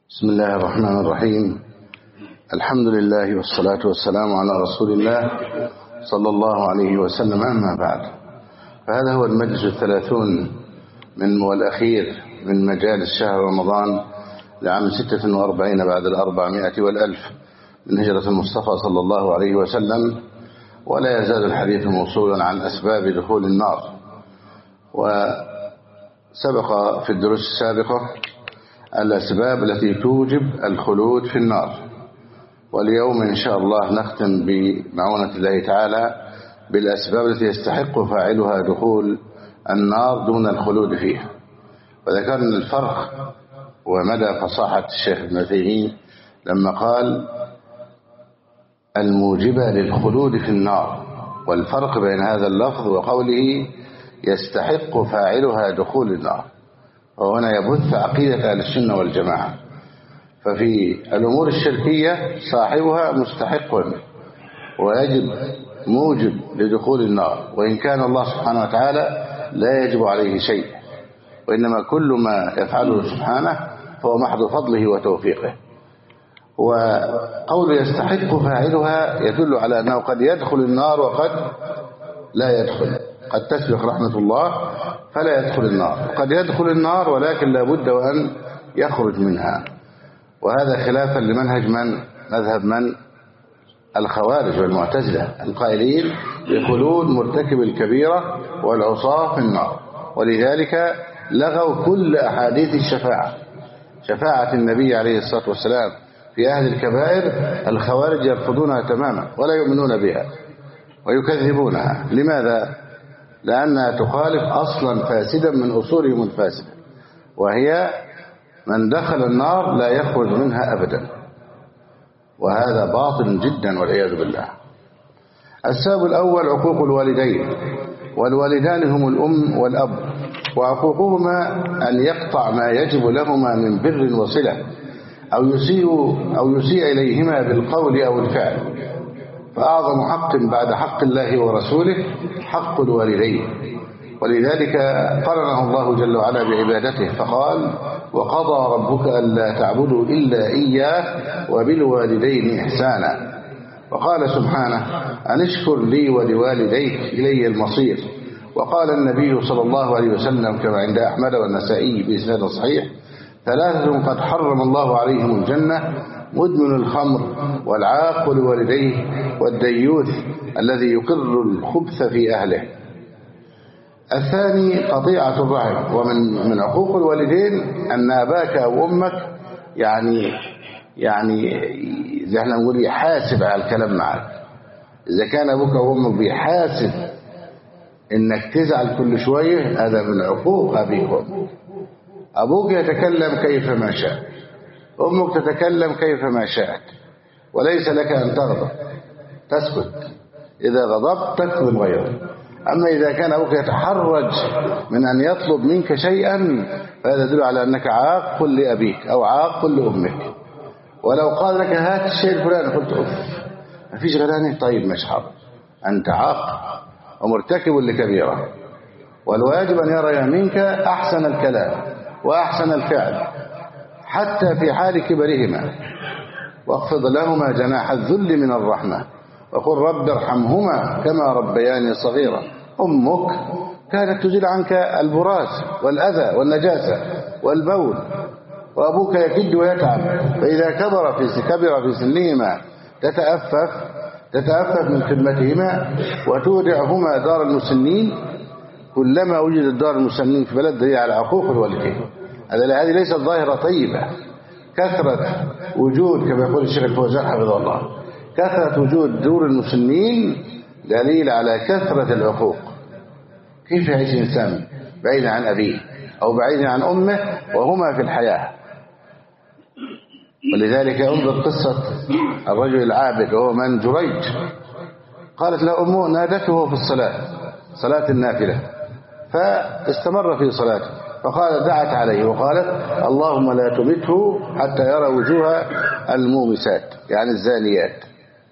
بسم الله الرحمن الرحيم. الحمد لله والصلاة والسلام على رسول الله صلى الله عليه وسلم. أما بعد، فهذا هو المجلس 30 والأخير من مجالس شهر رمضان لعام 46 بعد 400 والألف من هجرة المصطفى صلى الله عليه وسلم، ولا يزال الحديث موصولا عن أسباب دخول النار. وسبق في الدروس السابقة الأسباب التي توجب الخلود في النار، واليوم إن شاء الله نختم بمعونة الله تعالى بالأسباب التي يستحق فاعلها دخول النار دون الخلود فيها. وذكرنا الفرق ومدى فصاحة الشيخ ابن عثيمين لما قال الموجبة للخلود في النار، والفرق بين هذا اللفظ وقوله يستحق فاعلها دخول النار. وهنا يبث عقيدة أهل السنة والجماعة. ففي الأمور الشركية صاحبها مستحق ويجب موجب لدخول النار، وإن كان الله سبحانه وتعالى لا يجب عليه شيء، وإنما كل ما يفعله سبحانه فهو محض فضله وتوفيقه. وقول يستحق فاعلها يدل على أنه قد يدخل النار وقد لا يدخل، قد تسبق رحمة الله فلا يدخل النار، قد يدخل النار ولكن لا بد وأن يخرج منها. وهذا خلافا لمنهج مذهب الخوارج والمعتزلة القائلين بخلود مرتكب الكبيرة والعصاة في النار، ولذلك لغوا كل أحاديث الشفاعة. شفاعة النبي عليه الصلاة والسلام في أهل الكبائر الخوارج يرفضونها تماما ولا يؤمنون بها ويكذبونها. لماذا؟ لأنها تخالف أصلا فاسدا من أصولهم الفاسدة، وهي من دخل النار لا يخرج منها أبدا، وهذا باطل جدا والعياذ بالله. السبب الأول عقوق الوالدين، والوالدان هم الأم والأب، وعقوقهما أن يقطع ما يجب لهما من بر وصلة أو يسيء إليهما بالقول أو الفعل. فأعظم حق بعد حق الله ورسوله حق الوالدين، ولذلك قرنه الله جل وعلا بعبادته فقال وقضى ربك ألا تعبدوا إلا إياه وبالوالدين إحسانا. وقال سبحانه أن اشكر لي ولوالديك إلي المصير. وقال النبي صلى الله عليه وسلم كما عند أحمد والنسائي بإسناد صحيح 3 قد حرم الله عليهم الجنة: مدمن الخمر، والعاق لوالديه، والديوث الذي يقر الخبث في أهله. الثاني قطيعة الرحم. ومن عقوق الوالدين أن أباك أو أمك يعني زي احنا نقول يحاسب على الكلام معك. إذا كان أبوك أو أمك بيحاسب إنك تزعل كل شوية، هذا من عقوق أبيك وأمك. أبوك يتكلم كيفما شاء، أمك تتكلم كيفما شاءت، وليس لك أن تغضب، تسكت. إذا غضبت تكظم غيرك. أما إذا كان أبوك يتحرج من أن يطلب منك شيئا فهذا يدل على أنك عاق لأبيك أو عاق لأمك. ولو قال لك هات الشيء الفلاني قلت أف ما فيش غيراني، طيب مش حاضر، أنت عاق ومرتكب لكبيرة. والواجب أن يرى منك أحسن الكلام وأحسن الفعل حتى في حال كبرهما، واخفض لهما جناح الذل من الرحمة وقل رب ارحمهما كما ربياني صغيرا. أمك كانت تزيل عنك البراز والأذى والنجاسة والبول، وأبوك يكد ويتعب، فإذا كبر في سنهما تتأفف من خدمتهما وتودعهما دار المسنين. كلما وجدت دار المسنين في بلد دليل على عقوق الوالدين. هذه ليست ظاهرة طيبة. كثرة وجود كما يقول الشيخ الفوزان حفظه الله، كثرة وجود دور المسنين دليل على كثرة العقوق. كيف يعيش إنسان بعيدا عن أبيه أو بعيدا عن أمه وهما في الحياة؟ ولذلك انظر قصة الرجل العابد وهو من جريج. قالت له أمه نادته في صلاة النافلة فاستمر في صلاته، فقال دعت عليه وقالت اللهم لا تمته حتى يرى وجوه المومسات يعني الزانيات.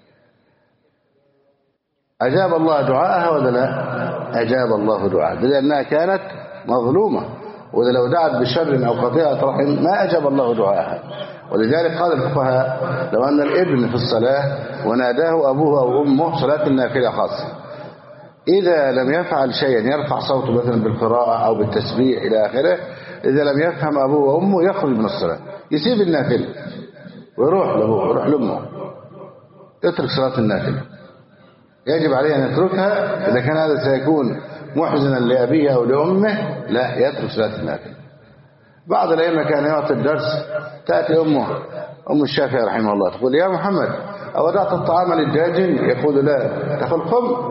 أجاب الله دعاءها ولا لا؟ أجاب الله دعاءها، لأنها كانت مظلومة وإذا لو دعت بشر أو قطيعة رحم ما أجاب الله دعاءها. ولذلك قال الفقهاء لو أن الابن في الصلاة وناداه أبوه أو أمه صلاة النافلة خاصة، إذا لم يفعل شيئا يرفع صوته مثلا بالقراءة أو بالتسبيح إلى آخره، إذا لم يفهم أبوه وأمه يخرج من الصلاة، يسيب النافلة ويروح لأبوه ويروح لأمه، يترك صلاة النافلة. يجب عليه أن يتركها إذا كان هذا سيكون محزنا لأبيه أو لأمه، لا يترك صلاة النافلة. بعض الأئمة كان يعطي الدرس، تأتي أم الشافعي رحمه الله تقول يا محمد أودعت الطعام للداجن؟ يقول لا. تقول قم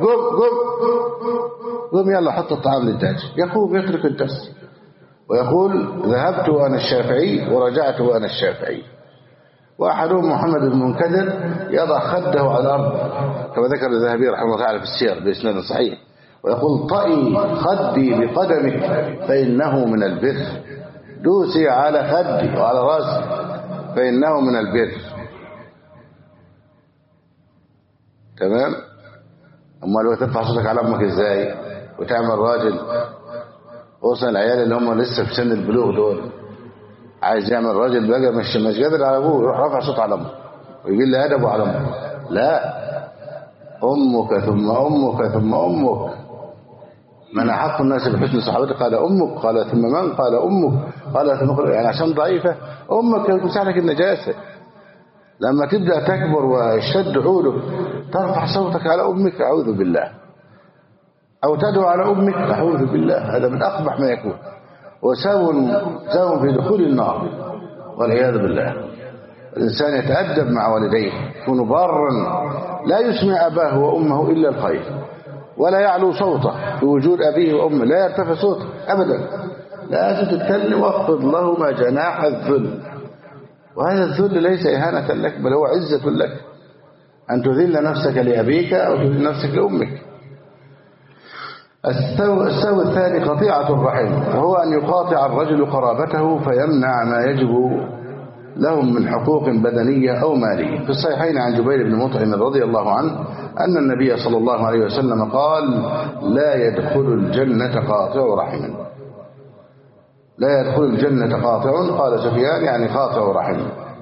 قم يلا حط الطعام للداجن، يقوم يترك الدرس ويقول ذهبت وأنا الشافعي ورجعت وأنا الشافعي. وأحدهم محمد بن منكدر يضع خده على الأرض كما ذكر الذهبي رحمه الله تعالى في السير بإسناد صحيح، ويقول طئي خدي بقدمك فإنه من البر، دوسي على خدي وعلى راسي فإنه من البر. تمام. أما لو ترفع صوتك على أمك إزاي وتعمل راجل، خصوصا العيال اللي هم لسه في سن البلوغ دول، عايز يعمل راجل بقى مش قادر على أبوه، يروح رافع صوت على أمه ويقول لي أدبه على أمه. لا، أمك ثم أمك ثم أمك. من أحق الناس بحسن صحابته قال أمك، قال ثم من؟ قال أمك، قال ثم، يعني عشان ضعيفة أمك تساعدك النجاسة. لما تبدأ تكبر ويشتد عودك ترفع صوتك على أمك، أعوذ بالله، أو تدعو على أمك، أعوذ بالله، هذا من أقبح ما يكون، وساو في دخول النار والعياذ بالله. الإنسان يتأدب مع والديه، يكون بارا، لا يسمع أباه وأمه إلا الخير، ولا يعلو صوته في وجود أبيه وأمه، لا يرتفع صوته أبدا، لازم تتكلم واخفض لهما جناح الذل. وهذا الذل ليس إهانة لك، بل هو عزة لك، أن تذل نفسك لأبيك أو تذل نفسك لأمك. السوء الثاني قطيعة الرحم، وهو أن يقاطع الرجل قرابته فيمنع ما يجب لهم من حقوق بدنية أو مالية. في الصحيحين عن جبير بن مطعم رضي الله عنه أن النبي صلى الله عليه وسلم قال لا يدخل الجنة قاطع رحم. لا يدخل الجنة قاطع، قال سفيان يعني قاطع رحم.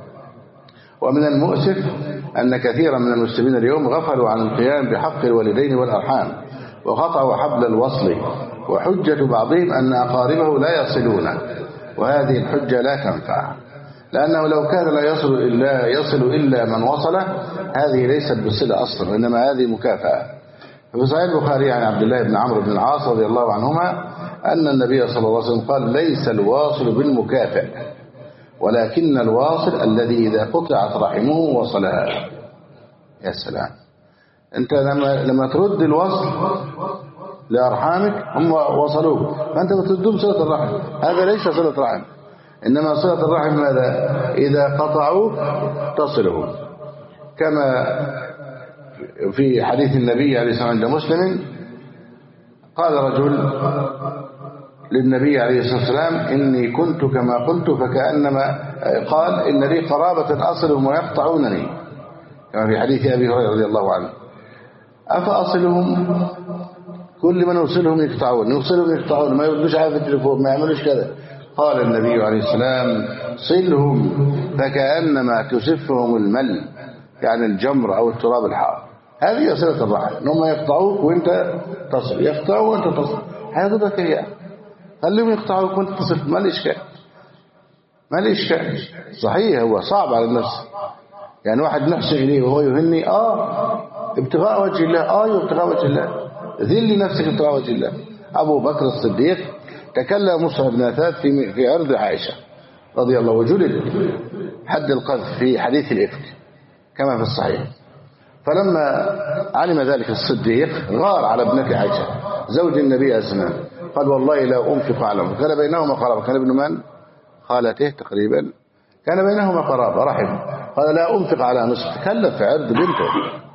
ومن المؤسف أن كثيرا من المسلمين اليوم غفلوا عن القيام بحق الوالدين والأرحام وقطعوا حبل الوصل، وحجة بعضهم أن أقاربه لا يصلونه، وهذه الحجة لا تنفع، لأنه لو كان لا يصل إلا من وصله، هذه ليست بصلة أصلا، وإنما هذه مكافأة. في صحيح البخاري عن عبد الله بن عمرو بن العاص رضي الله عنهما أن النبي صلى الله عليه وسلم قال ليس الواصل بالمكافئ، ولكن الواصل الذي إذا قطعت رحمه وصلها. يا سلام، أنت لما ترد الوصل لأرحامك هم وصلوه، فأنت بتردهم صلة الرحم، هذا ليس صلة رحم، إنما صلة الرحم ماذا؟ إذا قطعوا تصلهم، كما في حديث النبي عليه الصلاة والسلام عند مسلم قال رجل للنبي عليه الصلاة والسلام إني كنت كما قلت فكأنما، قال إن لي قرابة أصلهم ويقطعونني، كما في حديث أبي هريرة رضي الله عنه، أفأصلهم؟ كل من يوصلهم يقطعون، ما يردوش على التليفون، ما يعملوش كذا. قال النبي عليه السلام صلهم فكأنما تسفهم المل، يعني الجمر أو التراب الحار. هذه صلة الرحم، إنهم يقطعوك وانت تصل، يقطعوا وانت تصل، هيضرك إياه، خليهم يقطعوك وانت تصل، ما الإشكال. صحيح هو صعب على النفس، يعني واحد نحسن إليه وهو يهني ابتغاء وجه الله، ابتغاء وجه الله، ذل نفسك ابتغاء وجه الله. أبو بكر الصديق تكلم مصعب بن عثمان في عرض عائشة رضي الله، وجلد حد القذف في حديث الإفك كما في الصحيح. فلما علم ذلك الصديق غار على ابنة عائشة زوج النبي أزمان، قال والله لا أنفق على أمه. كان بينهما قرابة، كان ابن من؟ خالته تقريبا، كان بينهما قرابة رحم. قال لا أنفق على نصف، تكلف في عرض بنته.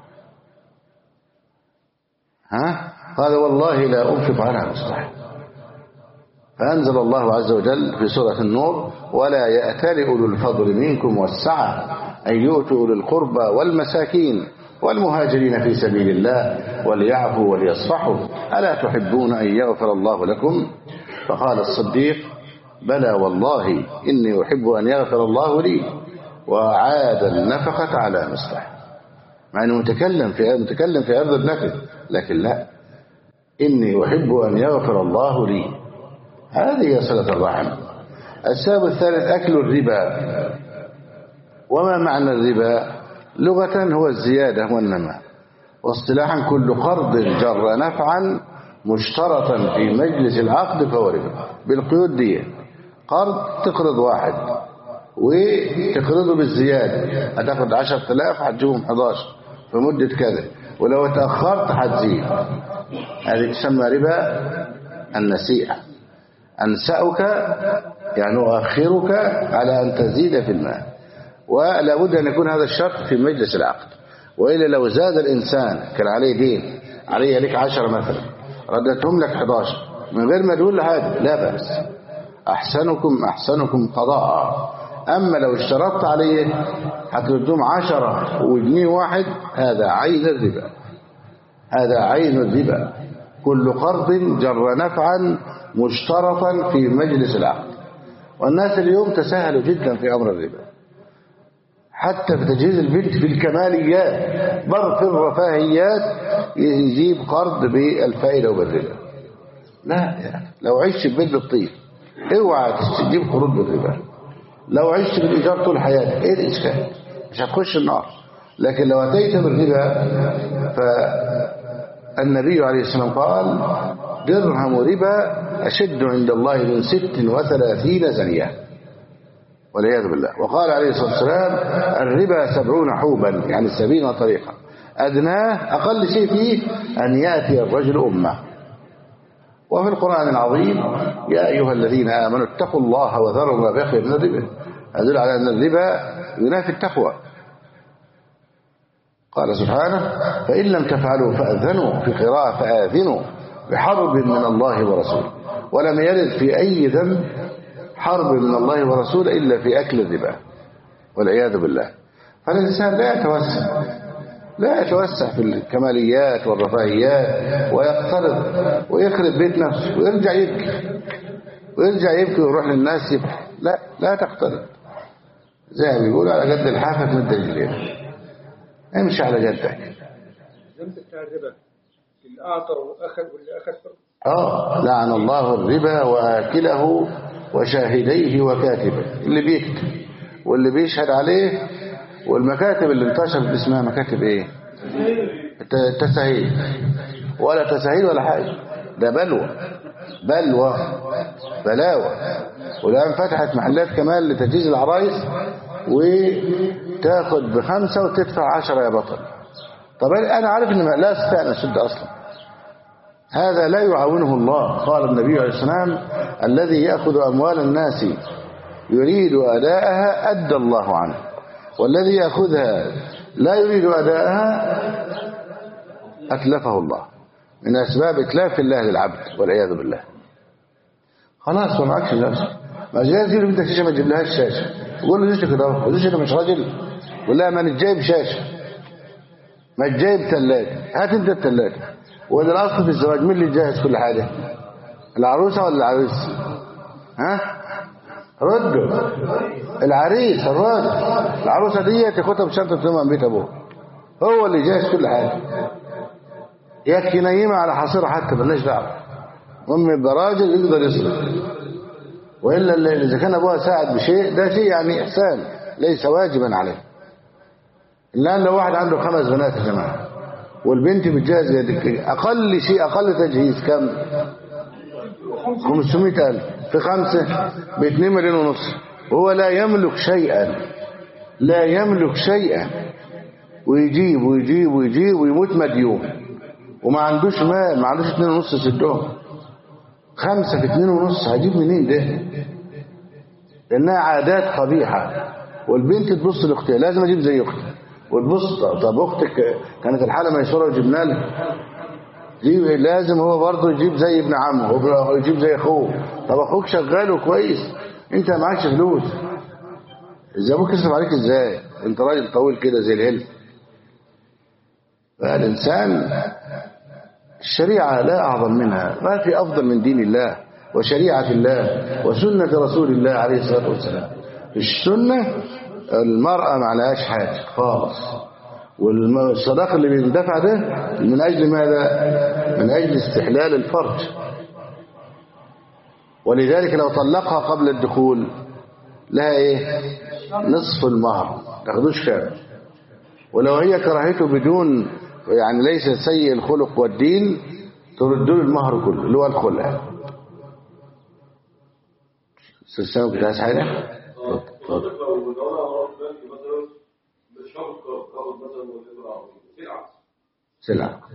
قال والله لا أنفق على نصف. فأنزل الله عز وجل في سورة النور ولا يأتل أولو الفضل منكم والسعة أن يؤتوا أولي القربى والمساكين والمهاجرين في سبيل الله وليعفوا وليصفحوا ألا تحبون أن يغفر الله لكم؟ فقال الصديق بلى والله إني أحب أن يغفر الله لي، وعاد النفقة على مصلحه، مع أنه متكلم في أرض النفل، لكن لا، إني أحب أن يغفر الله لي. هذه صلة الرحم. السبب الثالث أكل الربا. وما معنى الربا؟ لغة هو الزيادة والنماء، واصطلاحا كل قرض جر نفعا مشترطا في مجلس العقد فهو ربا. بالقيود دي، قرض تقرض واحد وتقرضه بالزيادة، هتاخد 10,000 هتجيبهم 11 في مدة كذا، ولو تأخرت هتزيد. هذه تسمى ربا النسيئة. أنسأك يعني أؤخرك على أن تزيد في المال، ولا بد أن يكون هذا الشرط في مجلس العقد، وإلا لو زاد الإنسان كان عليه دين، عليه لك 10 مثلا، ردتهم لك 11 من غير ما تقول له هذا، لا بأس، أحسنكم قضاء. أما لو اشترطت عليه هتردهم 10 وجنيه واحد، هذا عين الربا، هذا عين الربا. كل قرض جر نفعا مشترطا في مجلس العقد. والناس اليوم تساهلوا جدا في أمر الربا، حتى في تجهيز البنت في الكماليات، بل في الرفاهيات يجيب قرض بالفائدة وبالربا. لا يعني لو عشت في بيت بالطيب اوعى تجيب قروض بالربا. لو عشت بالإيجار طول حياتك ايه الإشكال؟ مش هتخش النار. لكن لو أتيت بالربا، فالنبي عليه السلام قال درهم ربا أشد عند الله من 36 زنية، والعياذ بالله. وقال عليه الصلاة والسلام الربا 70 حوبا، يعني 70 طريقة، أدناه أقل شيء فيه أن يأتي الرجل أمة. وفي القرآن العظيم يا أيها الذين آمنوا اتقوا الله وذروا ما بقي من الربا، يدل على أن الربا ينافي التقوى. قال سبحانه فإن لم تفعلوا فأذنوا، في قراءة فآذنوا بحرب من الله ورسوله. ولم يرد في أي ذنب حرب من الله ورسوله إلا في أكل الربا، والعياذ بالله. فالإنسان لا يتوسع في الكماليات والرفاهيات ويقترض ويخرب بيت نفسه ويرجع يبكي ويروح للناس يبكي. لا تقترض، زي ما بيقولوا على قد الحافة مد رجلين، امشي على جدك. الذنب بتاع الربا اللي أعطى وأخذ واللي أخذ لعن الله الربا وآكله وشاهديه وكاتبه، اللي بيكتب واللي بيشهد عليه، والمكاتب اللي انتشرت اسمها مكاتب ايه؟ تسهيل، ولا تسهيل ولا حاجة، ده بلاوة. والآن فتحت محلات كمان لتجهيز العرايس، وتاخد ب5 وتدفع 10 يا بطل. طب أنا عارف إن لا أستطيع أن أسد أصلا، هذا لا يعاونه الله. قال النبي عليه السلام الذي يأخذ أموال الناس يريد أداءها أدى الله عنه، والذي يأخذها لا يريد أداءها أتلفه الله، من أسباب إتلاف الله للعبد والعياذ بالله. خلاص ما معكش نفسك، ما جاي تجيب انت شاشه ما تجيبلهاش شاشه، قول له زوجتك كده، زوجتك مش راجل، قول لها ما نجيب شاشه، ما تجيب ثلاجه، هات انت الثلاجه. وده الاصل في الزواج، مين اللي يجهز كل حاجه؟ العروسه ولا العريس؟ ها ردوا العريس الراجل، العروسه دي تاخدها بشنطه تمام بيت ابوه، هو اللي يجهز كل حاجه، يكفي نيمه على حصيره حتى مالناش دعوه، المهم يبقى راجل يقدر يصرف. والا اذا كان ابوها ساعد بشيء ده شيء يعني احسان ليس واجبا عليه. الان لو واحد عنده 5 بنات يا جماعه والبنت بتجهز اقل شيء، اقل تجهيز كم؟ 500,000 في 5 ب2 مليون ونص، وهو لا يملك شيئا ويجيب ويموت مديون، وما عندوش مال، ما عندوش 2.5 يسدهم. 5 في 2.5 هجيب منين ده؟ لأنها عادات قبيحة. والبنت تبص لأختها لازم أجيب زي أختي، وتبص طب أختك كانت الحالة ميسورة وجبنا لها، لازم هو برضه يجيب زي ابن عمه ويجيب زي أخوه. طب أخوك شغال وكويس، أنت معكش فلوس، إزاي أبوك يصرف عليك إزاي؟ أنت راجل طويل كده زي الهلف. فالإنسان الشريعة لا أعظم منها، ما في أفضل من دين الله، وشريعة الله وسنة رسول الله عليه الصلاة والسلام. السنة المرأة ما عليهاش حاجة خالص، والصداق اللي بيندفع ده من أجل ماذا؟ من أجل استحلال الفرج. ولذلك لو طلقها قبل الدخول لها ايه؟ نصف المهر، تاخدوش كامل. ولو هي كرهته بدون يعني ليس سيء الخلق والدين تردوا له المهر كله اللي هو الخلع. استاذ كنت عايز حاجه؟ اتفضل. سلعة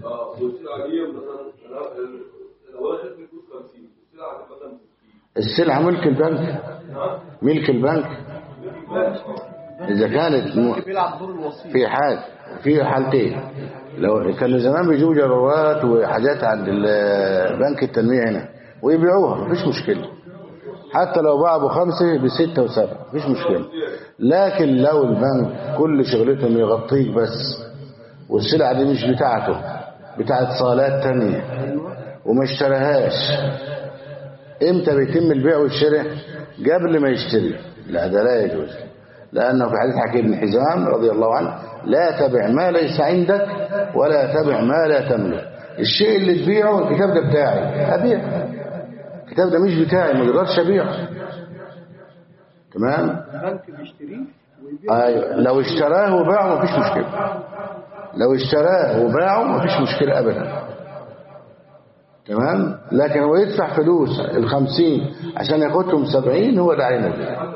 السلعة ملك البنك، ملك البنك إذا كانت في حال في حالتين. لو كانوا زمان بيجيبوا جرارات وحاجات عند بنك التنمية هنا ويبيعوها مفيش مشكلة، حتى لو باعوا ب5 ب6 و7 مفيش مشكلة. لكن لو البنك كل شغلتهم يغطيك بس والسلعة دي مش بتاعته، بتاعت صالات تانية وما اشتراهاش، امتى بيتم البيع والشراء؟ قبل ما يشتري. لا ده لا يجوز، لأنه في حديث حكيم بن حزام رضي الله عنه لا تبع ما ليس عندك ولا تبع ما لا تملك. الشيء اللي تبيعه الكتاب ده بتاعي أبيع، الكتاب ده مش بتاعي ما اقدرش أبيعه. تمام؟ البنك بيشتريه ويبيعه. أيوة لو اشتراه وباعه مفيش مشكلة، لو اشتراه وباعه مفيش مشكلة أبدا. تمام. لكن هو يدفع فلوس 50 عشان ياخدهم 70 هو ده عين البيع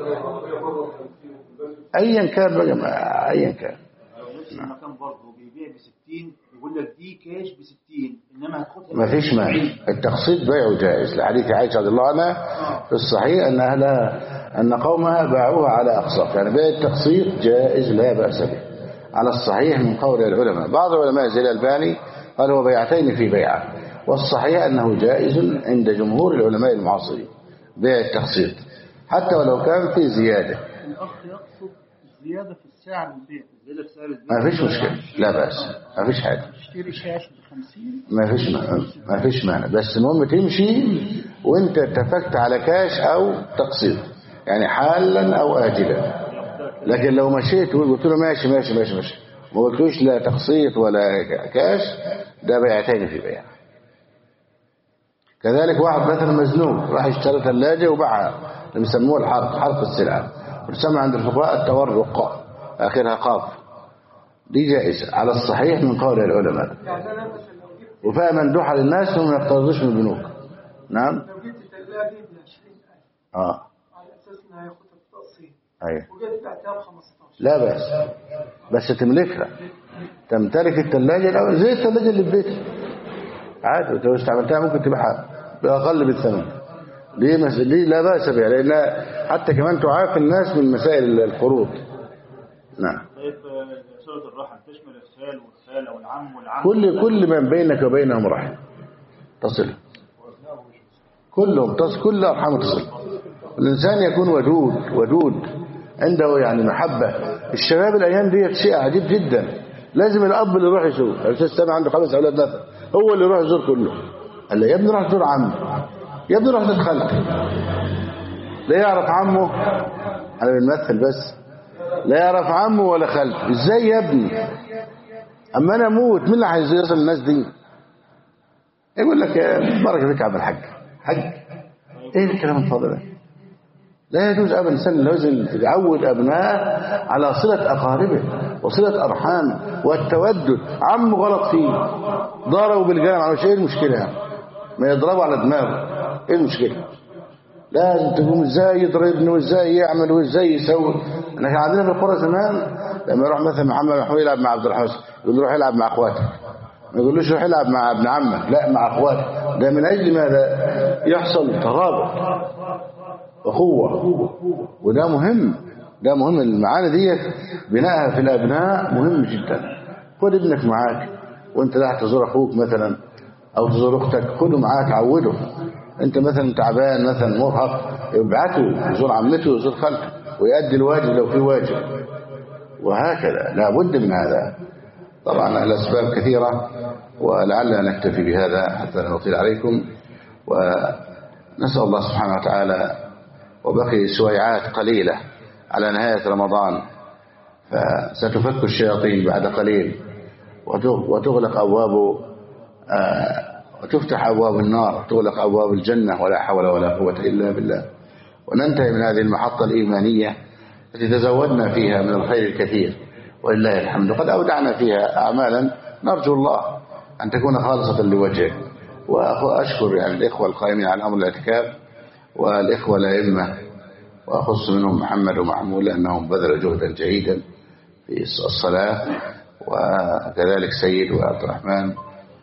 ايا كان بقى، ايا كان. نفس المكان برضه بيبيع ب60 يقول لك دي كاش ب60 انما هتاخدها مفيش مانع، التقسيط بيعه جائز لحديث عائشة رضي الله عنها في الصحيح ان قومها باعوها على اقساط، يعني بيع التقسيط جائز لا بأس به على الصحيح من قول العلماء. بعض العلماء زي الألباني قال هو بيعتين في بيعه، والصحيح أنه جائز عند جمهور العلماء المعاصرين بيع التقسيط حتى ولو كان في زيادة. الأخ يقصد زيادة في السعر البيع، زيادة في سعر البيع ما فيش مشكلة، لا بأس، ما فيش حاجة. تشتري كاش ب50 ما فيش مانع، بس المهم تمشي وانت اتفقت على كاش أو تقسيط، يعني حالا أو آجلا. لكن لو مشيت وقلت له ماشي ماشي ماشي ماشي ما قلتوش لا تقسيط ولا كاش، ده بيعتين في بيع. كذلك واحد مثلا مزنوق راح اشترى ثلاجة وباعها، اللي بيسموه حرق السلعة، وتسمى عند الفقهاء التورق آخرها قاف، دي جائزة على الصحيح من قول العلماء، وفيها مندوحة للناس وما يقترضوش من البنوك. نعم. لو جبت الثلاجة ب 20,000 على أساس إنها ياخدها بالتقسيط أيوة وجيت بعتها ب15 لا بأس، بس تملكها، تمتلك الثلاجة الأول زي الثلاجة اللي في بيتك عادي، لو استعملتها ممكن تبيعها بأقل بالثمن. ليه لا بأس بها، لأن حتى كمان تعافي الناس من مسائل القروض. نعم. طيب صلة الرحم تشمل الخال والخالة والعم والعم كل من بينك وبينهم رحم تصل، كلهم تصل، كل أرحام تصل. الإنسان يكون ودود عنده يعني محبة. الشباب الأيام دي شيء عجيب جدا، لازم الأب اللي يروح يزور. الأستاذ سامع عنده 5 أولاد مثلا، هو اللي يروح يزور كله. قال له يا ابني روح تزور عمي، يا ابني روح تزور خالتي. لا يعرف عمه، أنا بنمثل بس، لا يعرف عمه ولا خالته. إزاي يا ابني؟ أما أنا أموت مين اللي هيصل الناس دي؟ يقول لك بركة فيك يا عم الحاج، حج إيه الكلام الفاضي ده؟ لا يجوز أبدا. الإنسان لازم يعود أبنائه على صلة أقاربه وصلة أرحامه والتودد. عمه غلط فيه ضربه بالقلم على شيء، المشكلة يعني ما يضربه على دماغه، إيه المشكلة؟ لازم تقوم إزاي يضربني وإزاي يعمل وإزاي يسوي. احنا كان عندنا في القرى زمان لما يروح مثلا محمد محمود يلعب مع عبد الحسن يقول له روح يلعب مع اخواتك، ما يقولوش روح يلعب مع ابن عمك، لا مع اخواتك. ده من اجل ماذا؟ يحصل ترابط اخوه، وده مهم، ده مهم. المعاني دي بناءها في الابناء مهم جدا. خد ابنك معاك وانت رايح تزور اخوك مثلا او تزور اختك، خده معاك عوده. انت مثلا تعبان مثلا مرهق، ابعته يزور عمته ويزور خالته ويؤدي الواجب لو في واجب، وهكذا. لا بد من هذا. طبعا الأسباب كثيرة ولعلنا نكتفي بهذا حتى لا نطيل عليكم. نسأل الله سبحانه وتعالى، وبقي سويعات قليلة على نهاية رمضان، فستفك الشياطين بعد قليل وتغلق أبواب وتفتح أبواب النار، تغلق أبواب الجنة، ولا حول ولا قوة إلا بالله، وننتهي من هذه المحطة الإيمانية التي تزودنا فيها من الخير الكثير ولله الحمد. قد أودعنا فيها أعمالا نرجو الله أن تكون خالصة لوجهه. وأشكر يعني الإخوة القائمين على أمر الاعتكاف والإخوة الأئمة، وأخص منهم محمد ومحمود لأنهم بذلوا جهدا جيدا في الصلاة، وكذلك سيد وعبد الرحمن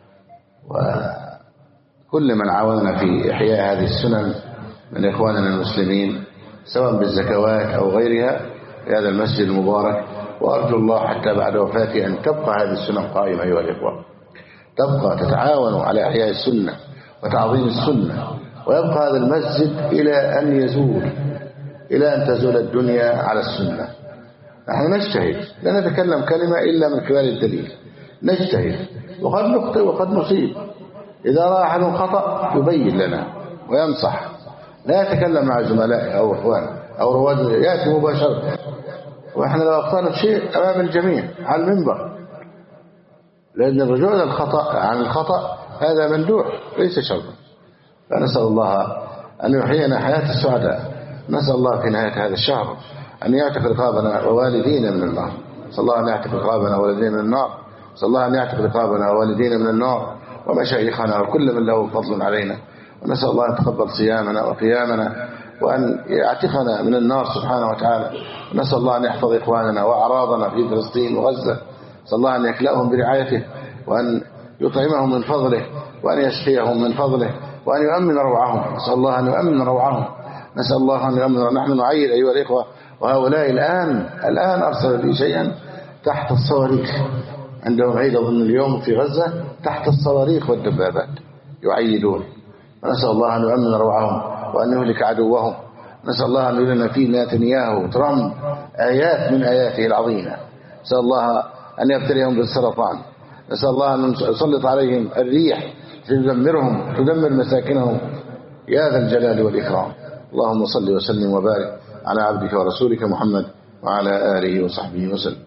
وكل من عاوننا في إحياء هذه السنن من إخواننا المسلمين سواء بالزكوات أو غيرها في هذا المسجد المبارك. وأرجو الله حتى بعد وفاتي أن تبقى هذه السنن قائمة أيها الإخوة، تبقى تتعاونوا على إحياء السنة وتعظيم السنة، ويبقى هذا المسجد إلى أن يزول، إلى أن تزول الدنيا على السنة. نحن نجتهد، لا نتكلم كلمة إلا من خلال الدليل، نجتهد وقد نخطئ وقد نصيب. إذا رأى أحد خطأ يبين لنا وينصح، لا يتكلم مع زملائه أو إخوانه أو رواد، يأتي مباشرة، وإحنا لو أخطأنا بشيء أمام الجميع على المنبر، لأن الرجوع عن الخطأ هذا مندوح ليس شرطا. فنسأل الله أن يحيينا حياة السعداء. نسأل الله في نهاية هذا الشهر أن يعتق رقابنا ووالدينا من النار. نسأل الله أن يعتق رقابنا ووالدينا من النار. نسأل الله أن يعتق رقابنا ووالدينا من النار ومشايخنا وكل من له فضل علينا. ونسأل الله أن يتقبل صيامنا وقيامنا وأن يعتقنا من النار سبحانه وتعالى. ونسأل الله أن يحفظ إخواننا وأعراضنا في فلسطين وغزة. نسأل الله أن يكلأهم برعايته، وأن يطعمهم من فضله، وأن يسقيهم من فضله، وأن يؤمن روعهم. نسأل الله أن يؤمن روعهم. نسأل الله أن يؤمن. نحن نعيد أيها الإخوة، وهؤلاء الآن أرسل لي شيئا تحت الصواريخ، عندهم عيد أظن اليوم في غزة، تحت الصواريخ والدبابات يعيدون. ونسأل الله أن يؤمن روعهم وأن يهلك عدوهم. نسأل الله أن يلنا في نتنياهو ترامب آيات من آياته العظيمة. نسأل الله أن يبتليهم بالسرطان. نسأل الله أن يسلط عليهم الريح تدمرهم، تدمر مساكنهم يا ذا الجلال والإكرام. اللهم صل وسلم وبارك على عبدك ورسولك محمد وعلى آله وصحبه وسلم.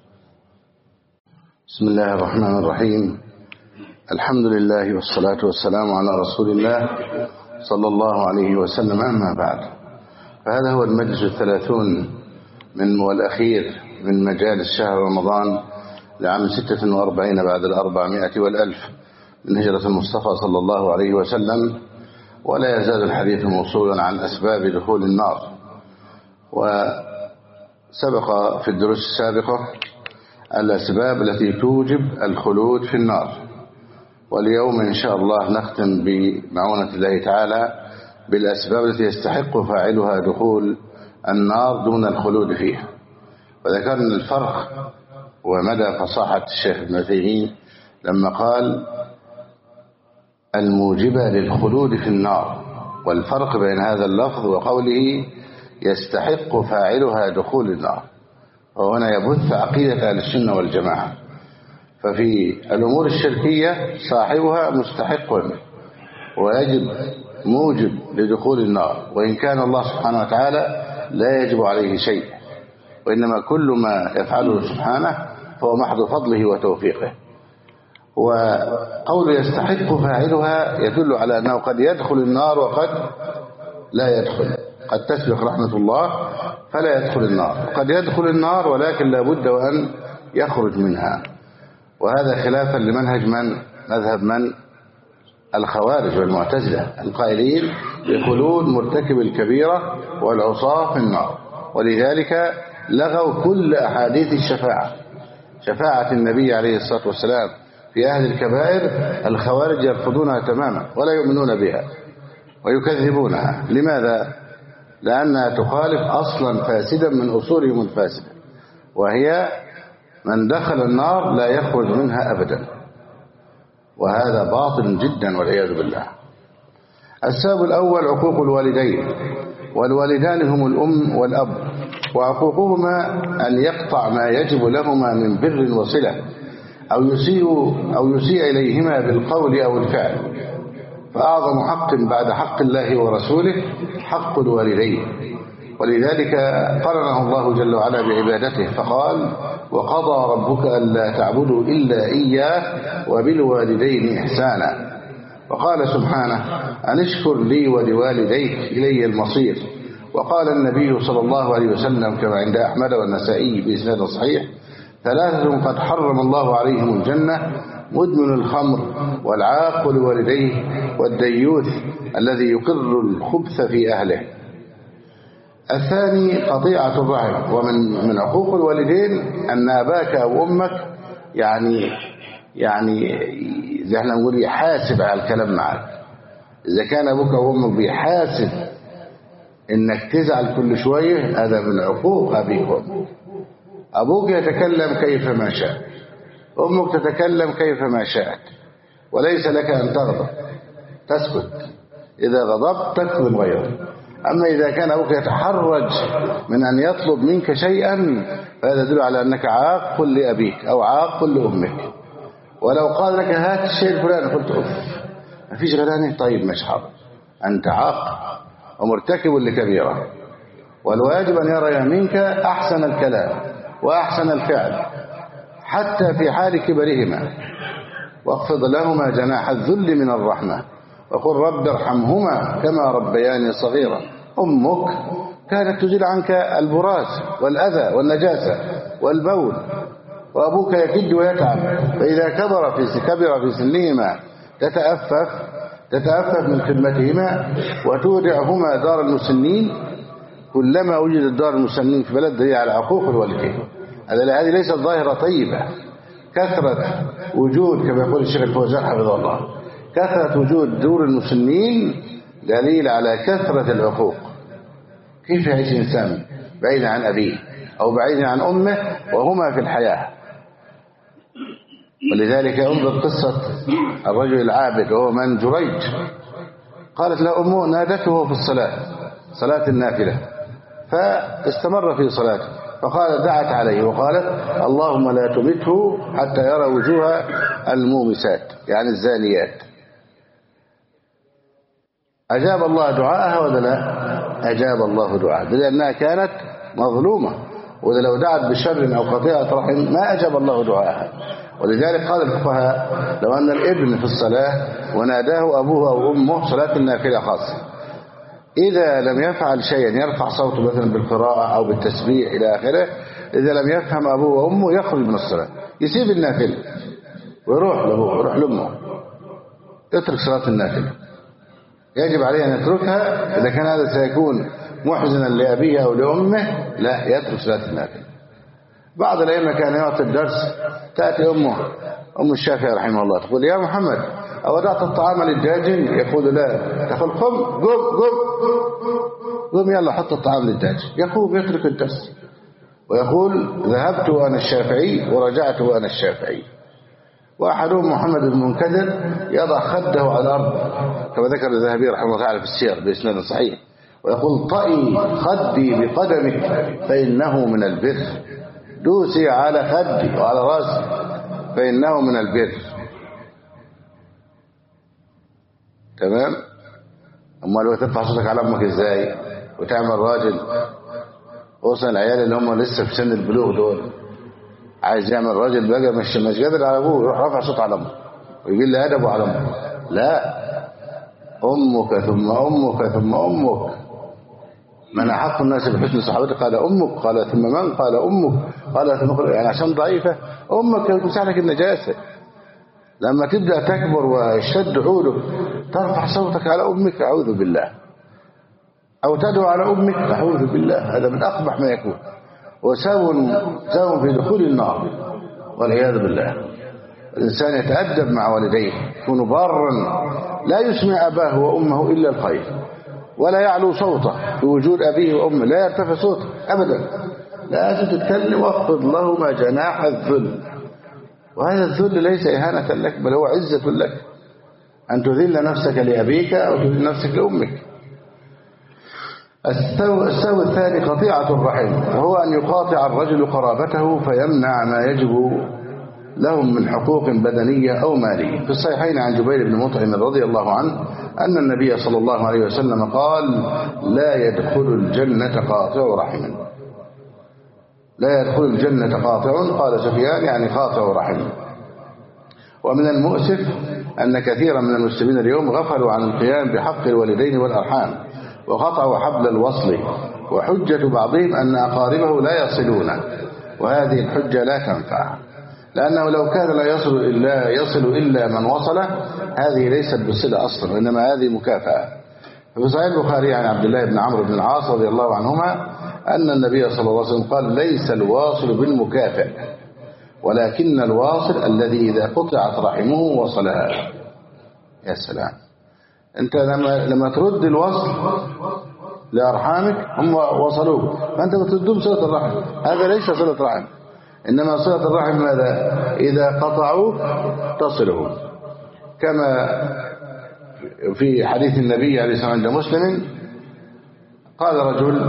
بسم الله الرحمن الرحيم. الحمد لله والصلاة والسلام على رسول الله صلى الله عليه وسلم. أما بعد، فهذا هو المجلس 30 والأخير من مجالس شهر رمضان لعام 46 بعد 400 والألف من هجرة المصطفى صلى الله عليه وسلم. ولا يزال الحديث موصولا عن أسباب دخول النار. وسبق في الدروس السابقة الأسباب التي توجب الخلود في النار، واليوم إن شاء الله نختم بمعونة الله تعالى بالأسباب التي يستحق فاعلها دخول النار دون الخلود فيها. وذكرنا الفرق ومدى فصاحة الشيخ ابن عثيمين لما قال الموجبة للخلود في النار، والفرق بين هذا اللفظ وقوله يستحق فاعلها دخول النار. وهنا يبث عقيدة أهل السنة والجماعة. ففي الأمور الشركية صاحبها مستحق ويجب موجب لدخول النار، وإن كان الله سبحانه وتعالى لا يجب عليه شيء، وإنما كل ما يفعله سبحانه فهو محض فضله وتوفيقه. وقول يستحق فاعلها يدل على أنه قد يدخل النار وقد لا يدخل، قد تسبق رحمة الله فلا يدخل النار، قد يدخل النار ولكن لا بد وأن يخرج منها. وهذا خلافا لمنهج مذهب الخوارج والمعتزلة القائلين بخلود مرتكب الكبيرة والعصاة في النار. ولذلك لغوا كل أحاديث الشفاعة، شفاعة النبي عليه الصلاة والسلام في أهل الكبائر الخوارج يرفضونها تماما ولا يؤمنون بها ويكذبونها. لماذا؟ لأنها تخالف أصلا فاسدا من أصولهم الفاسدة، وهي من دخل النار لا يخرج منها أبدا، وهذا باطل جدا والعياذ بالله. السبب الأول عقوق الوالدين، والوالدان هم الأم والأب، وعقوقهما أن يقطع ما يجب لهما من بر وصلة، أو يسيء إليهما بالقول أو الفعل، فأعظم حق بعد حق الله ورسوله حق الوالدين، ولذلك قرنه الله جل وعلا بعبادته فقال وقضى ربك ألا تعبدوا إلا إياه وبالوالدين إحسانا. وقال سبحانه أن اشكر لي ولوالديك إلي المصير. وقال النبي صلى الله عليه وسلم كما عند أحمد والنسائي بإسناد صحيح 3 قد حرم الله عليهم الجنة: مدمن الخمر والعاق لوالديه والديوث الذي يقر الخبث في أهله. الثاني قطيعة الرحم. ومن عقوق الوالدين أن أباك أو أمك يعني زي احنا نقول يحاسب على الكلام معك. إذا كان أبوك أو أمك بيحاسب إنك تزعل كل شوية، هذا من عقوق أبيك وأمك. أبوك يتكلم كيفما شاء، أمك تتكلم كيفما شاءت، وليس لك أن تغضب، تسكت. إذا غضبت تكظم غيره. أما إذا كان أبوك يتحرج من أن يطلب منك شيئا فهذا يدل على أنك عاق لأبيك أو عاق لأمك. ولو قال لك هات الشيء الفلاني قلت أف ما فيش غيراني، طيب مش حاضر، أنت عاق ومرتكب لكبيرة. والواجب أن يرى منك أحسن الكلام وأحسن الفعل حتى في حال كبرهما، واخفض لهما جناح الذل من الرحمة وقل رب ارحمهما كما ربياني صغيرا. أمك كانت تزيل عنك البراز والأذى والنجاسة والبول، وأبوك يكد ويتعب، فإذا كبر في سنهما تتأفف من خدمتهما وتودعهما دار المسنين. كلما وجدت دار المسنين في بلد هي على عقوق الوالدين. هذه ليست ظاهرة طيبة. كثرة وجود كما يقول الشيخ الفوزان حفظه الله، كثرة وجود دور المسنين دليل على كثرة العقوق. كيف يعيش إنسان بعيدا عن أبيه أو بعيدا عن أمه وهما في الحياة؟ ولذلك انظر قصة الرجل العابد وهو من جريج. قالت له أمه نادته في صلاة النافلة، فاستمر في صلاته، فقال دعت عليه وقالت اللهم لا تمته حتى يرى وجوه المومسات يعني الزانيات. أجاب الله دعاءها ولا لا؟ أجاب الله دعاءها، لأنها كانت مظلومة، وإذا لو دعت بشر أو قطيعة رحم ما أجاب الله دعاءها. ولذلك قال الفقهاء لو أن الابن في الصلاة وناداه أبوه أو أمه صلاة النافلة خاصة، إذا لم يفعل شيئا يرفع صوته مثلا بالقراءة أو بالتسبيح إلى آخره، إذا لم يفهم أبوه وأمه يخرج من الصلاة، يسيب النافلة ويروح لأبوه ويروح لأمه، يترك صلاة النافلة. يجب عليه أن يتركها. إذا كان هذا سيكون محزنا لأبيه أو لأمه لا يترك صلاة النافلة. بعض الأئمة كان يعطي الدرس، تأتي أم الشافعي رحمه الله تقول يا محمد أودعت الطعام للداجن؟ يقول لا. تقول قم يلا حط الطعام للداجن. يقوم يترك الدرس ويقول ذهبت وأنا الشافعي ورجعت وأنا الشافعي. وأحدهم محمد بن منكدر يضع خده على الأرض كما ذكر الذهبي رحمه الله تعالى في السير بإسناد صحيح، ويقول طئي خدي بقدمك فإنه من البر. دوسي على خدي وعلى راسي فإنه من البر. تمام؟ أمال وترفع صوتك على أمك إزاي وتعمل راجل؟ خصوصا العيال اللي هم لسه في سن البلوغ دول، عايز يعمل راجل بقى مش قادر على أبوه، يروح رافع صوت على أمه ويقول لي أدبه على أمه. لا، أمك ثم أمك ثم أمك. من أحق الناس بحسن صحابته قال أمك، قال ثم من؟ قال أمك، قال ثم يعني عشان ضعيفة أمك تمسح لك النجاسة. لما تبدأ تكبر ويشتد عودك ترفع صوتك على أمك أعوذ بالله، أو تدعو على أمك أعوذ بالله. هذا من أقبح ما يكون، وساو في دخول النار والعياذ بالله. الإنسان يتأدب مع والديه، يكون بارا، لا يسمع أباه وأمه إلا الخير، ولا يعلو صوته في وجود أبيه وأمه، لا يرتفع صوته أبدا، لازم تتكلم واخفض لهما جناح الذل. وهذا الذل ليس إهانة لك بل هو عزة لك، أن تذل نفسك لأبيك أو تذل نفسك لأمك. السوء الثاني قطيعة الرحم، وهو أن يقاطع الرجل قرابته فيمنع ما يجب لهم من حقوق بدنية أو مالية. في الصحيحين عن جبير بن مطعم رضي الله عنه أن النبي صلى الله عليه وسلم قال: لا يدخل الجنة قاطع رحم. لا يدخل الجنة قاطع، قال سفيان يعني قاطع رحم. ومن المؤسف أن كثيرا من المسلمين اليوم غفلوا عن القيام بحق الوالدين والأرحام وقطعوا حبل الوصل، وحجة بعضهم أن أقاربه لا يصلون، وهذه الحجة لا تنفع، لأنه لو كان لا يصل إلا من وصله هذه ليست بصلة أصلا، وإنما هذه مكافأة. في صحيح البخاري عن عبد الله بن عمرو بن العاص رضي الله عنهما أن النبي صلى الله عليه وسلم قال: ليس الواصل بالمكافئ، ولكن الواصل الذي إذا قطعت رحمه وصلها. يا سلام، أنت لما ترد الوصل لأرحامك هم وصلوك، فأنت بتردهم صلة الرحم. هذا ليس صلة رحم، إنما صلة الرحم ماذا؟ إذا قطعوك تصلهم، كما في حديث النبي عليه الصلاة والسلام عند مسلم قال رجل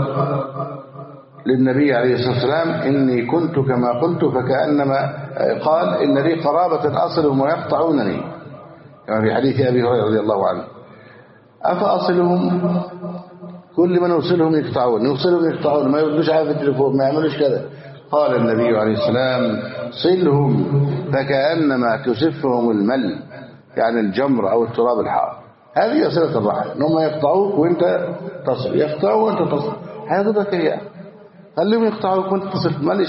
للنبي عليه الصلاة والسلام: إني كنت كما قلت فكأنما قال إن لي قرابة أصلهم ويقطعونني، كما في حديث أبي هريرة رضي الله عنه: أفأصلهم؟ كل من يوصلهم يقطعون، ما يردوش على التليفون، ما يعملوش كذا. قال النبي عليه السلام: صلهم فكأنما تسفهم المل، يعني الجمر أو التراب الحار. هذه صلة الرحم، إنهم يقطعوك وأنت تصل، يقطعوا وأنت تصل. هذا هي، خليهم يقطعوك وأنت تصل، ما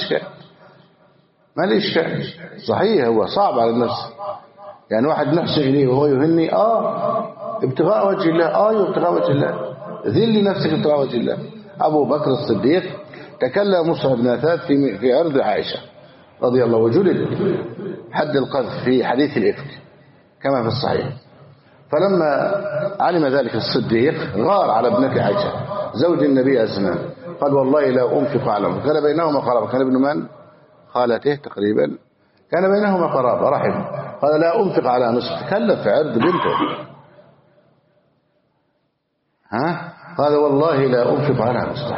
لي إشكال. صحيح هو صعب على النفس، يعني واحد نحسن إليه وهو يهني ابتغاء وجه الله، ابتغاء وجه الله، ذل نفسك ابتغاء وجه الله. أبو بكر الصديق تكلم مصعب بن عثمان في عرض عائشة رضي الله، وجلد حد القذف في حديث الإفك كما في الصحيح. فلما علم ذلك الصديق غار على ابنته عائشة زوج النبي أزمان، قال: والله لا أنفق على من كان بينهما قرابة. كان ابن من؟ خالته تقريبا، كان بينهما قرابة رحم. قال: لا أنفق على نصف، تكلف في عرض بنته. قال: والله لا أنفق على نصف.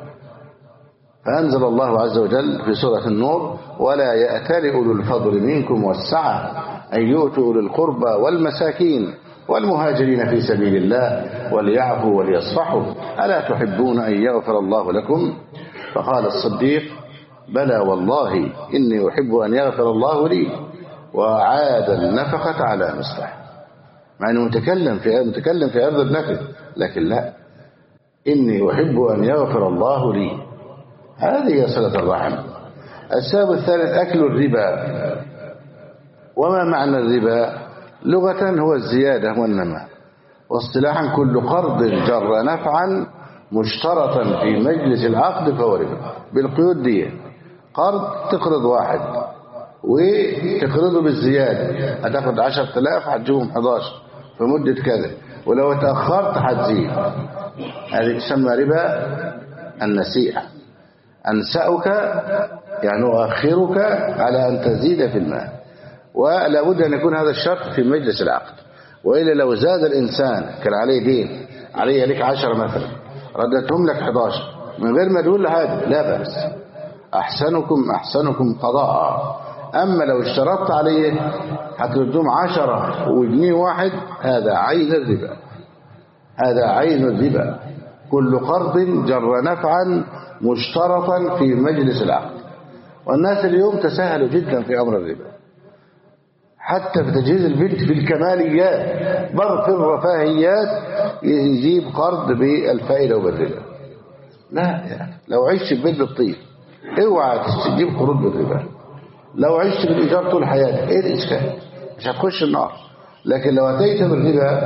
فأنزل الله عز وجل في سورة النور: ولا يأتل أولو الفضل منكم والسعة أن يؤتوا أولي القربى والمساكين والمهاجرين في سبيل الله وليعفوا وليصفحوا ألا تحبون أن يغفر الله لكم؟ فقال الصديق: بلى والله إني أحب أن يغفر الله لي، وعاد النفقة على مصلح. مع أنه متكلم في عرض ابنته، لكن لا، إني أحب أن يغفر الله لي. هذه صلة الرحم. السبب الثالث أكل الربا. وما معنى الربا؟ لغة هو الزيادة والنماء، واصطلاحا كل قرض جر نفعا مشترطا في مجلس العقد فهو ربا. بالقيود دي، قرض تقرض واحد وتقرضه بالزيادة، هتاخد 10,000 هتجيبهم 11 في مدة كذا، ولو تأخرت هتزيد. هذه تسمى ربا النسيئة. أنسأك يعني أؤخرك على أن تزيد في المال، ولا بد أن يكون هذا الشرط في مجلس العقد، وإلا لو زاد الإنسان كان عليه دين، عليه لك 10 مثلا، ردتهم لك 11 من غير ما تقول له هذا، لا بأس، أحسنكم قضاء. أما لو اشترطت عليه هتردهم 10 وجنيه واحد، هذا عين الربا. هذا عين الربا. كل قرض جر نفعا مشترطا في مجلس العقد. والناس اليوم تساهلوا جدا في أمر الربا، حتى في تجهيز البنت في الكماليات، بل في الرفاهيات يجيب قرض بالفائدة وبالربا. لا يا أخي، لو عشت في بيت بالطيب اوعى تجيب قروض بالربا. لو عشت بالإيجار طول حياتك ايه الإشكال؟ مش هتخش النار. لكن لو أتيت بالربا،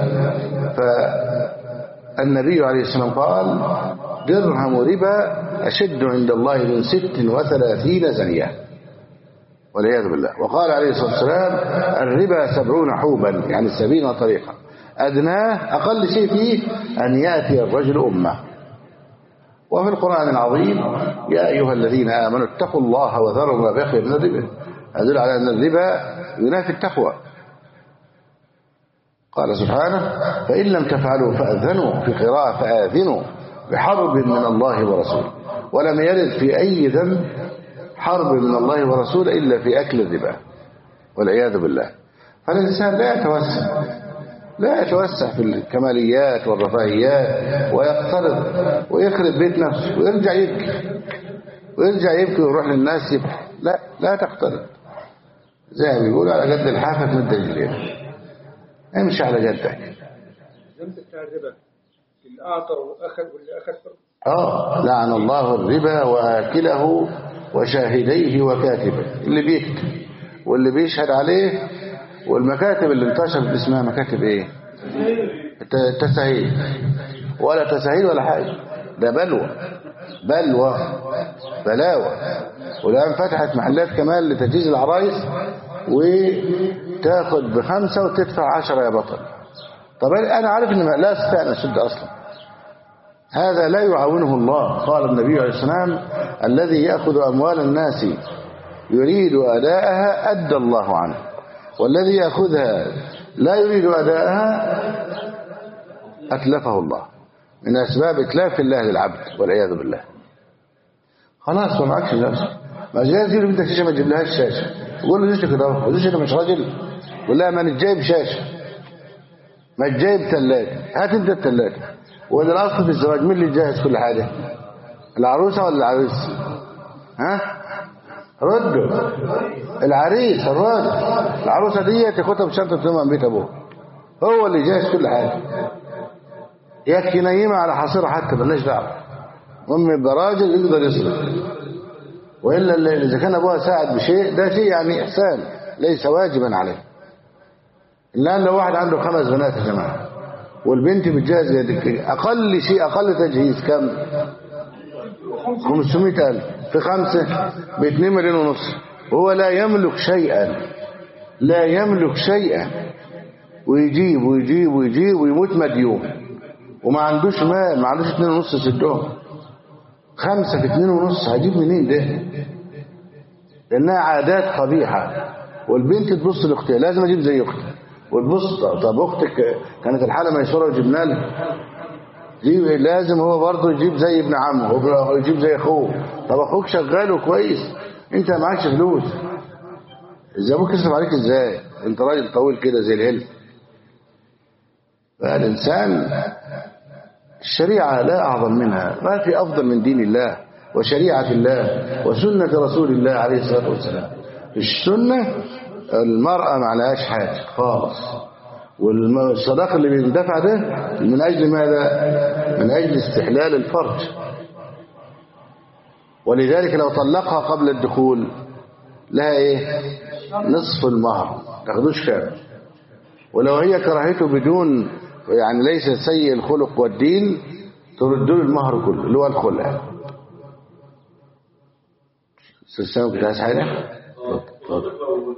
فالنبي عليه السلام قال: درهم ربا أشد عند الله من 36 زنية، والعياذ بالله. وقال عليه الصلاة والسلام: الربا 70 حوبا، يعني 70 طريقة، أدناه أقل شيء فيه أن يأتي الرجل أمه. وفي القرآن العظيم: يا أيها الذين آمنوا اتقوا الله وذروا ما بقي من الربا. يدل على أن الربا ينافي التقوى. قال سبحانه: فإن لم تفعلوا فأذنوا، في قراءة فآذنوا بحرب من الله ورسوله. ولم يرد في أي ذنب حرب من الله ورسوله إلا في أكل الربا. والعياذ بالله. فالإنسان لا يتوسع في الكماليات والرفاهيات ويقترض ويخرب بيت نفسه ويرجع يبكي ويروح للناس يبكي. لا تقترض، زي ما بيقولوا على قد الحافة مد رجلين، امشي على جدك. ذنب بتاع الربا اللي أعطى وأخذ واللي أخذ لعن الله الربا وآكله وشاهديه وكاتبه، اللي بيكتب واللي بيشهد عليه، والمكاتب اللي انتشرت اسمها مكاتب ايه؟ تسهيل، ولا تسهيل ولا حاجة، ده بلاوة. والآن فتحت محلات كمان لتجهيز العرايس، وتاخد ب5 وتدفع 10 يا بطل. طب أنا عارف إن لا أستطيع أن أسد أصلا، هذا لا يعاونه الله. قال النبي عليه السلام: الذي يأخذ أموال الناس يريد أداءها أدى الله عنه، والذي يأخذها لا يريد أداءها أتلفه الله، من أسباب إتلاف الله للعبد والعياذ بالله. خلاص ما معكش نفسك، ما جاي تجيب انت شاشه ما تجيبلهاش شاشه، قول له زوجتك كده، زوجتك مش راجل، قول لها ما انت جايب شاشه، ما جايب ثلاجه، هات انت الثلاجه. ولا الاصل في الزواج مين اللي جاهز كل حاجه؟ العروسه ولا العريس؟ ها؟ ردوا. العريس الراجل، العروسه دي تاخدها بشنطه تمام من بيت ابوها، هو اللي جاهز كل حاجه. يكفي نايمه على حصيره حتى مالناش دعوه، المهم يبقى راجل يقدر يصرف. والا اذا كان ابوها ساعد بشيء ده شيء يعني احسان ليس واجبا عليه. الان لو واحد عنده 5 بنات يا جماعه والبنت بتجهز اقل شيء، اقل تجهيز كم؟ 500,000 في 5 ب2 مليون ونص، وهو لا يملك شيئا ويجيب ويموت مديون وما عندوش مال، ما عندوش 2.5 يسدهم. 5 في 2.5 هجيب منين ده؟ لأنها عادات قبيحة. والبنت تبص لأختها لازم أجيب زي أختها، وتبص طب أختك كانت الحالة ميسورة وجبنا لها، لازم هو برضه يجيب زي ابن عمه ويجيب زي أخوه. طب أخوك شغال وكويس، أنت معكش فلوس، إزاي أبوك يصرف عليك إزاي؟ أنت راجل طويل كده زي الهلف. فالإنسان الشريعة لا أعظم منها، ما في أفضل من دين الله وشريعة الله وسنة رسول الله عليه الصلاة والسلام. السنة المرأة ما عليهاش حاجة خالص، والصداق اللي بيندفع ده من أجل ماذا؟ من أجل استحلال الفرج. ولذلك لو طلقها قبل الدخول لها إيه؟ نصف المهر، تاخدوش كامل. ولو هي كرهته بدون يعني ليس سيء الخلق والدين تردوا له المهر كله اللي هو الخلع. استاذ كنت عايز حاجه؟ اتفضل.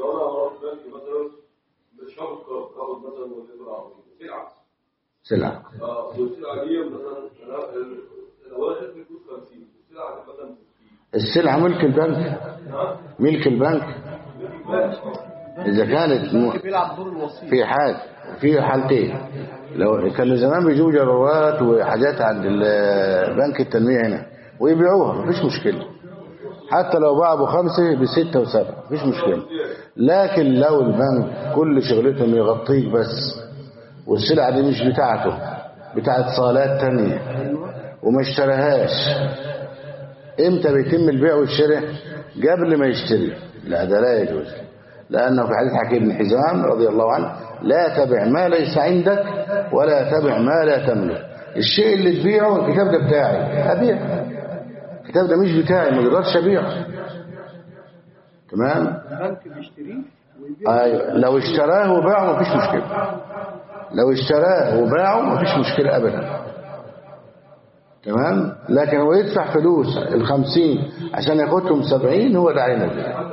سلعه والسلعه دي مثلا لو اخذت فلوس 50 السلعه مثلا السلعه ملك البنك إذا كانت في حال في حالتين. لو كانوا زمان بيجيبوا جرارات وحاجات عند بنك التنمية هنا ويبيعوها مفيش مشكلة، حتى لو باعوا ب5 ب6 و7 مفيش مشكلة. لكن لو البنك كل شغلتهم يغطيك بس، والسلعة دي مش بتاعته، بتاعت صالات تانية وما اشتراهاش، امتى بيتم البيع والشراء؟ قبل ما يشتري. لا ده لا يجوز، لأنه في حديث حكيم بن حزام رضي الله عنه: لا تبع ما ليس عندك ولا تبع ما لا تملك. الشيء اللي تبيعه الكتاب ده بتاعي أبيع، الكتاب ده مش بتاعي ما اقدرش أبيعه. تمام؟ البنك بيشتريه ويبيعه. أيوة، لو اشتراه وباعه مفيش مشكلة، لو اشتراه وباعه مفيش مشكلة أبدا. تمام؟ لكن هو يدفع فلوس 50 عشان ياخدهم 70 هو ده عين البيع.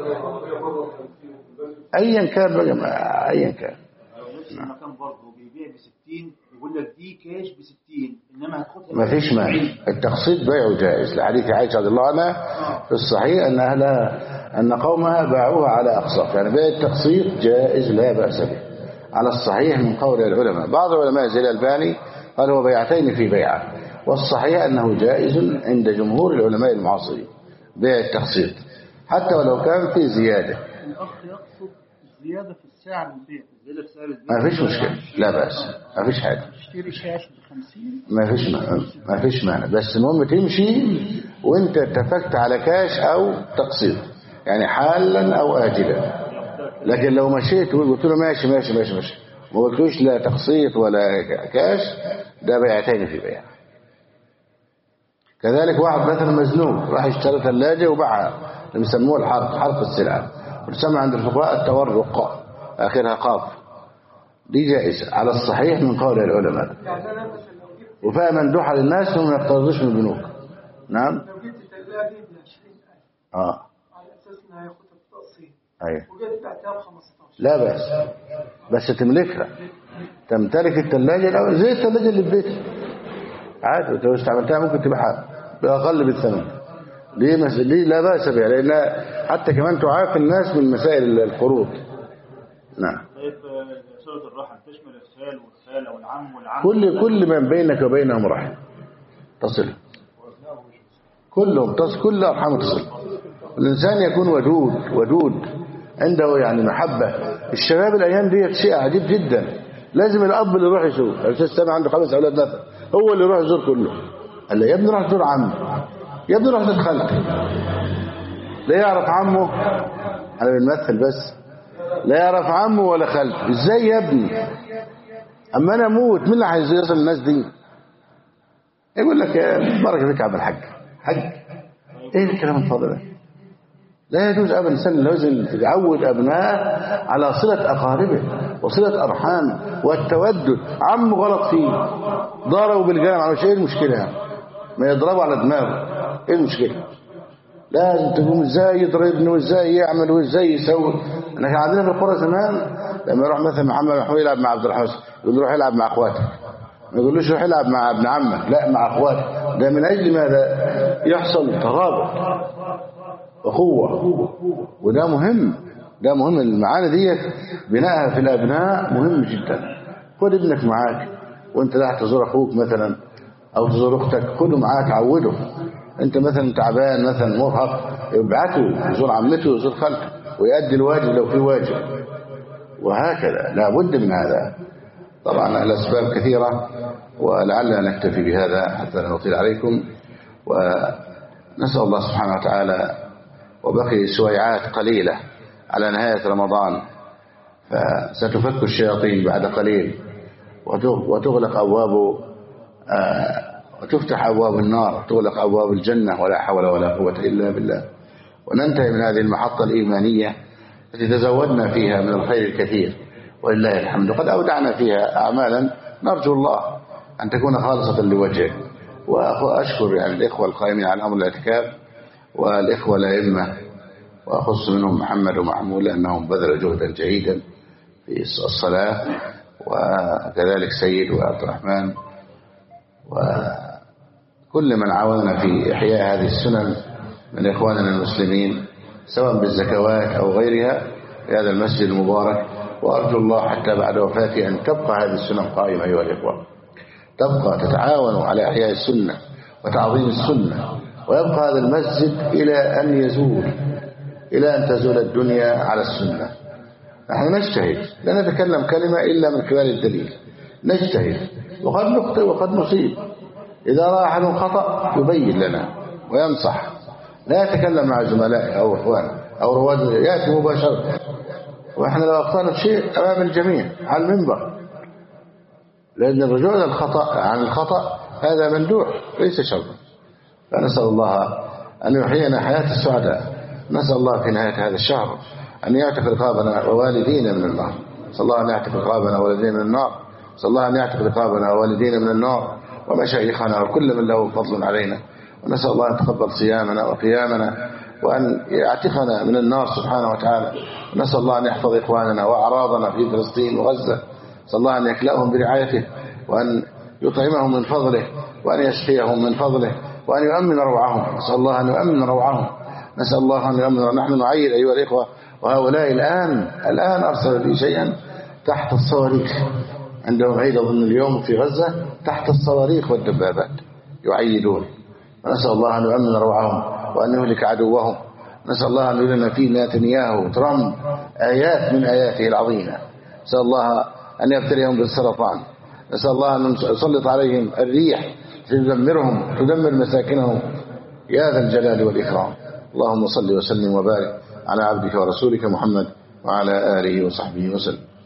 ايا كان بقى، ايا كان. نفس المكان برضه بيبيع ب60 يقول لك دي كاش ب60 انما هتاخدها ما فيش مانع، التقسيط بيعه جائز لحديث عائشة رضي الله عنها في الصحيح ان قومها باعوها على اقساط، يعني بيع التقسيط جائز لا بأس به على الصحيح من قول العلماء. بعض العلماء زي الألباني قال هو بيعتين في بيعه، والصحيح انه جائز عند جمهور العلماء المعاصرين بيع التقسيط حتى ولو كان في زيادة. الأخ يقصد زيادة في السعر البيع، زيادة في سعر البيع ما فيش مشكلة، لا بأس، ما فيش حاجة، تشتري شاشة ب50 ما فيش مانع، بس المهم تمشي وانت اتفقت على كاش او تقسيط، يعني حالا او آجلا. لكن لو مشيت وقلت له ماشي ماشي ماشي ماشي ما قلتوش لا تقسيط ولا كاش، ده بيعتين في بيع. كذلك واحد مثلا مزنوق راح اشترى ثلاجة وباعها، اللي بيسموه حرف السلعة، وتسمى عند الفقهاء التورق، آخرها قاف، دي جائزة على الصحيح من قول العلماء، وفيها مندوحة للناس وما يقترضوش من البنوك. نعم. لو جبت ثلاجة ب 20,000 على أساس إنها ياخد التقسيط، أيوة، وجيت بعتها ب 15، لا بأس، بس تملكها، تمتلك الثلاجة الأول زي الثلاجة اللي في بيتك عادي، لو استعملتها ممكن تبيعها بأقل بالثمن. ليه لا بأس بها، لأن حتى كمان تعافي الناس من مسائل القروض. نعم. طيب صلة الرحم تشمل الخال والخالة والعم والعم، كل من بينك وبينهم رحم تصل، كلهم تصل، كل أرحام تصل. الإنسان يكون ودود عنده يعني محبة. الشباب الأيام دي شيء عجيب جدا، لازم الأب اللي يروح يزور. الأستاذ سامع عنده 5 أولاد مثلا، هو اللي يروح يزور كله. قال له يا ابني روح زور عمي، يا ابني روح زور خالتك. لا يعرف عمه، أنا بنمثل بس، لا يعرف عمه ولا خالته. ازاي يا ابني؟ اما انا اموت مين اللي هيصل الناس دي؟ يقول لك بركه فيك يا عم الحاج، حج ايه الكلام الفاضي ده؟ لا يجوز ابدا. الانسان لازم يعود ابنائه على صله اقاربه وصله ارحام والتودد. عمه غلط فيه، ضربه بالقلم على شيء، ايه المشكله؟ ما يضربه على دماغه، ايه المشكله؟ لازم تقوم ازاي يضربني وازاي يعمل وازاي يسوي. احنا كان عندنا في القرى زمان لما يروح مثلا محمد محمود يلعب مع عبد الحسن، يقول له روح يلعب مع اخواتك، ما يقولوش روح يلعب مع ابن عمك، لا مع اخواتك. ده من اجل ماذا؟ يحصل ترابط اخوه، وده مهم، ده مهم. المعاني ديت بنائها في الابناء مهم جدا. خد ابنك معاك وانت رايح تزور اخوك مثلا او تزور اختك، خده معاك، عوده. انت مثلا تعبان مثلا مرهق، ابعته يزور عمته ويزور خالته ويؤدي الواجب لو في واجب، وهكذا. لا بد من هذا. طبعا الاسباب كثيره ولعلنا نكتفي بهذا حتى لا نطيل عليكم، ونسال الله سبحانه وتعالى. وبقي سويعات قليله على نهايه رمضان، فستفك الشياطين بعد قليل وتغلق ابواب وتفتح أبواب النار، تغلق أبواب الجنة، ولا حول ولا قوة إلا بالله. وننتهي من هذه المحطة الإيمانية التي تزودنا فيها من الخير الكثير ولله الحمد. قد أودعنا فيها أعمالا نرجو الله أن تكون خالصة لوجهه. وأشكر يعني الإخوة القائمين على أمر الاعتكاف والإخوة الأئمة، وأخص منهم محمد ومحمود لأنهم بذلوا جهدا جيدا في الصلاة، وكذلك سيد وعبد الرحمن وكل من عاوننا في إحياء هذه السنن من إخواننا المسلمين سواء بالزكوات أو غيرها في هذا المسجد المبارك. وأرجو الله حتى بعد وفاتي أن تبقى هذه السنن قائمة أيها الإخوة، تبقى تتعاونوا على إحياء السنة وتعظيم السنة، ويبقى هذا المسجد إلى أن يزول، إلى أن تزول الدنيا على السنة. نحن نجتهد، لا نتكلم كلمة إلا من خلال الدليل، نجتهد وقد نخطئ وقد نصيب. إذا رأى أحد خطأ يبين لنا وينصح، لا يتكلم مع زملائه أو إخوانه أو رواد، يأتي مباشرة. وإحنا لو أخطأنا في شيء أمام الجميع على المنبر، لأن الرجوع عن الخطأ هذا مندوح ليس شرا. فنسأل الله أن يحيينا حياة السعداء. نسأل الله في نهاية هذا الشهر أن يعتق رقابنا ووالدينا من النار. نسأل الله أن يعتق رقابنا ووالدينا من النار. نسأل الله أن يعتق رقابنا ووالدينا من النار ومشايخنا وكل من له فضل علينا. ونسأل الله أن يتقبل صيامنا وقيامنا وأن يعتقنا من النار سبحانه وتعالى. ونسأل الله أن يحفظ إخواننا وأعراضنا في فلسطين وغزة. نسأل الله أن يكلأهم برعايته وأن يطعمهم من فضله وأن يسقيهم من فضله وأن يؤمن روعهم. نسأل الله أن يؤمن روعهم. نسأل الله أن يؤمن. نحن نعيد أيها الإخوة، وهؤلاء الآن أرسل لي شيئا تحت الصواريخ، عندهم عيد أظن اليوم في غزة، تحت الصواريخ والدبابات يعيدون. ونسأل الله أن يؤمن روعهم وأن يهلك عدوهم. نسأل الله أن يلنا فيه نتنياهو وترامب آيات من آياته العظيمة. نسأل الله أن يبتليهم بالسرطان، نسأل الله أن يسلط عليهم الريح تدمرهم تدمر مساكنهم يا ذا الجلال والإكرام. اللهم صل وسلم وبارك على عبدك ورسولك محمد وعلى آله وصحبه وسلم.